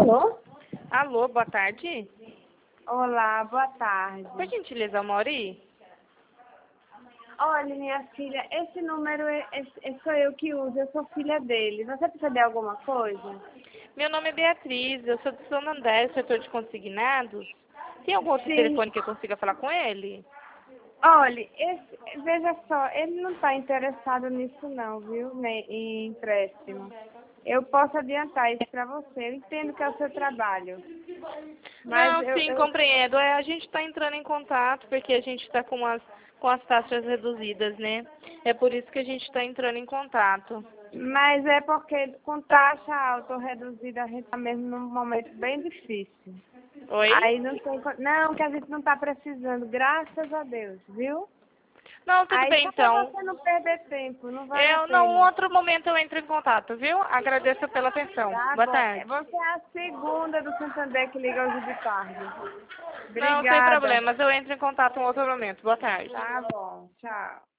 Alô? Alô, boa tarde. Olá, boa tarde. Por gentileza, Mauri? Olha, minha filha, esse número sou eu que uso, eu sou filha dele. Você precisa de alguma coisa? Meu nome é Beatriz, eu sou de São André, setor de consignados. Tem algum outro Sim. telefone que eu consiga falar com ele? Olha, veja só, ele não está interessado nisso não, viu, em empréstimo. Eu posso adiantar isso para você, eu entendo que é o seu trabalho. Mas Não, sim, compreendo. A gente está entrando em contato porque a gente está com as taxas reduzidas, né? É por isso que a gente está entrando em contato. mas é porque com taxa alta ou reduzida a gente está mesmo num momento bem difícil. Oi? Aí não tem. Não, que a gente não está precisando, graças a Deus, viu? Não, tudo Aí bem só para então. você não perder tempo, não vale a Num pena. outro momento eu entro em contato, viu? Agradeço pela atenção. Tá Boa bom. tarde. Você é a segunda do Santander que liga hoje de tarde. Não, sem Obrigada. problemas. Eu entro em contato em outro momento. Boa tarde. Tá bom. Tchau.